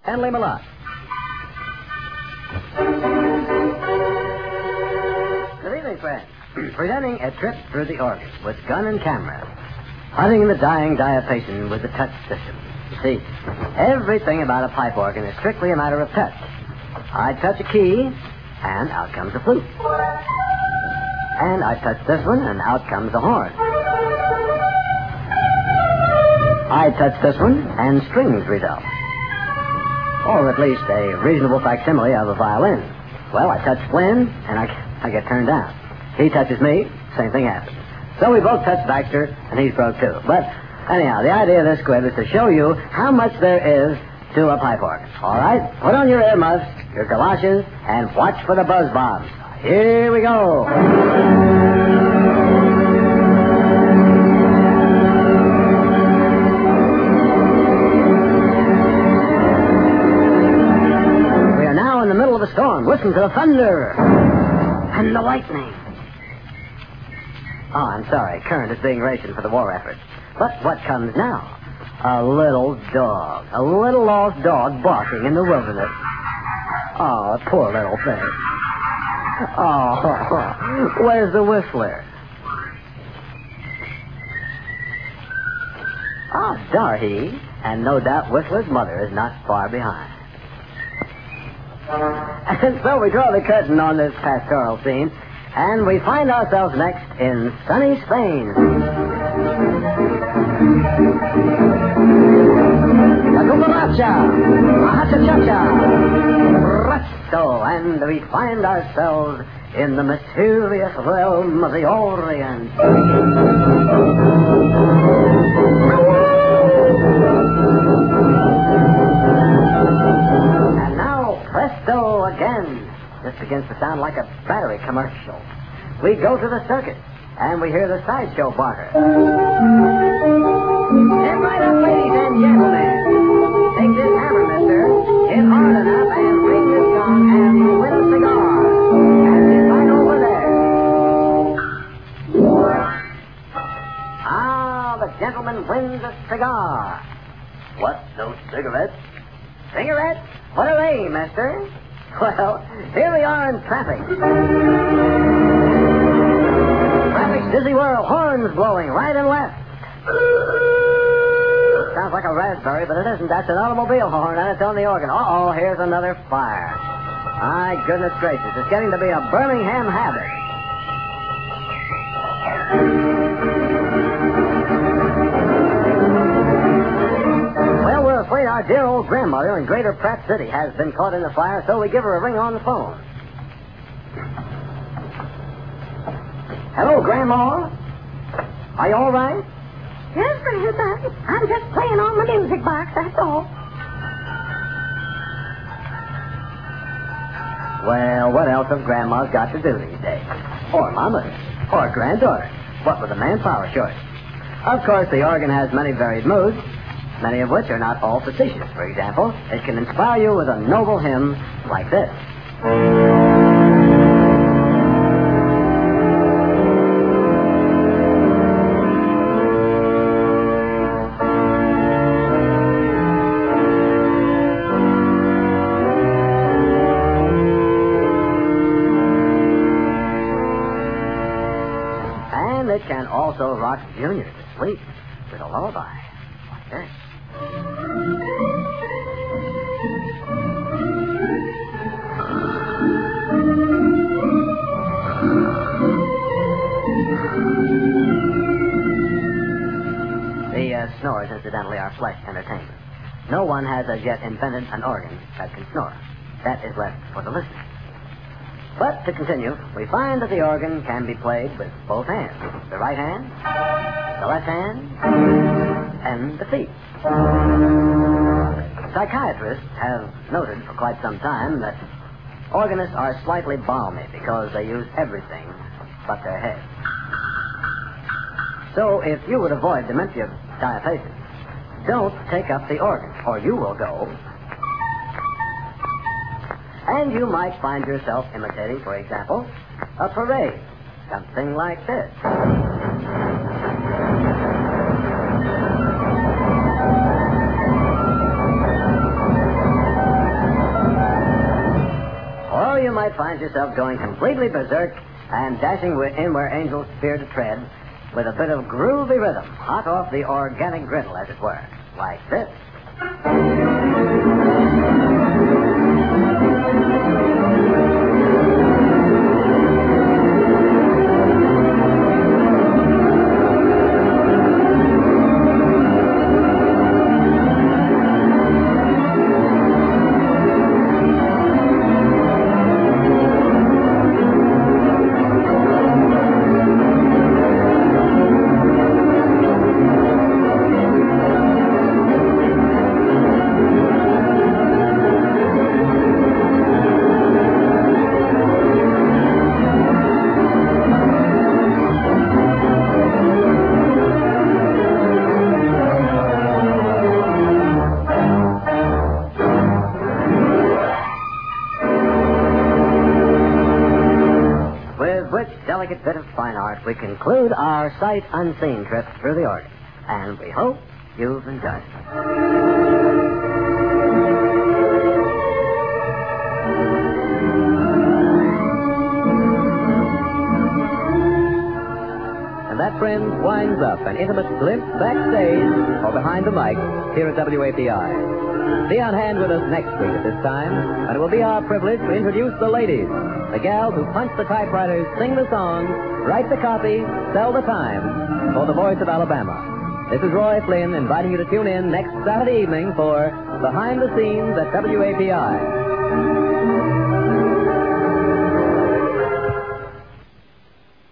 Henley Malott. Good evening, friends. Presenting A Trip Through the Organ with gun and camera. Hunting the dying diapason with the touch system. You see, everything about a pipe organ is strictly a matter of touch. I touch a key, and out comes a flute. And I touch this one, and out comes a horn. I touch this one, and strings result. Or at least a reasonable facsimile of a violin. Well, I touch Flynn, and I get turned down. He touches me, same thing happens. So we both touch Baxter, and he's broke too. But anyhow, the idea of this squib is to show you how much there is to a pipe organ. All right? Put on your earmuffs, your galoshes, and watch for the buzz bombs. Here we go. We are now in the middle of a storm. Listen to the thunder and the lightning. Oh, I'm sorry. Current is being rationed for the war effort. But what comes now? A little dog. A little lost dog barking in the wilderness. Oh, poor little thing. Oh, where's the whistler? Oh, Darhy. And no doubt Whistler's mother is not far behind. And so we draw the curtain on this pastoral scene, and we find ourselves next in sunny Spain. La cucaracha, cha-cha-cha-cha, presto, and we find ourselves in the mysterious realm of the Orient. And now, presto again. This begins to sound like a battery commercial. We go to the circus, and we hear the sideshow barker. Step right up, ladies and gentlemen. Take this hammer, mister. Hit hard enough and ring this gong, and you win a cigar. And it's right over there. Ah, the gentleman wins a cigar. What, those cigarettes? Cigarettes? What are they, mister? Well, here we are in traffic. Traffic's dizzy whirl, horns blowing right and left. Sounds like a raspberry, but it isn't. That's an automobile horn, and it's on the organ. Uh-oh, here's another fire. My goodness gracious, it's getting to be a Birmingham habit. Well, we're afraid our dear old grandmother in Greater Pratt City has been caught in the fire, so we give her a ring on the phone. Hello, Grandma. Are you all right? Yes, Grandpa. I'm just playing on the music box, that's all. Well, what else have Grandma's got to do these days? Or Mama, or Granddaughter. What with the manpower shortage? Of course, the organ has many varied moods, many of which are not all facetious. For example, it can inspire you with a noble hymn like this. And it can also rock Junior to sleep with a lullaby like this. The snores, incidentally, are flesh entertainment. No one has as yet invented an organ that can snore. That is left for the listener. But to continue, we find that the organ can be played with both hands. The right hand, the left hand, and the feet. Psychiatrists have noted for quite some time that organists are slightly balmy because they use everything but their head. So if you would avoid dementia diapason, don't take up the organ, or you will go. And you might find yourself imitating, for example, a parade. Something like this. find yourself going completely berserk and dashing in where angels fear to tread with a bit of groovy rhythm, hot off the organic griddle, as it were, like this. Delicate bit of fine art, we conclude our sight unseen trip through the organ, and we hope you've enjoyed it. And that, friends, winds up an intimate glimpse backstage or behind the mic here at WAPI. Be on hand with us next week at this time, and it will be our privilege to introduce the ladies, the gals who punch the typewriters, sing the songs, write the copy, sell the time for the Voice of Alabama. This is Roy Flynn inviting you to tune in next Saturday evening for Behind the Scenes at WAPI.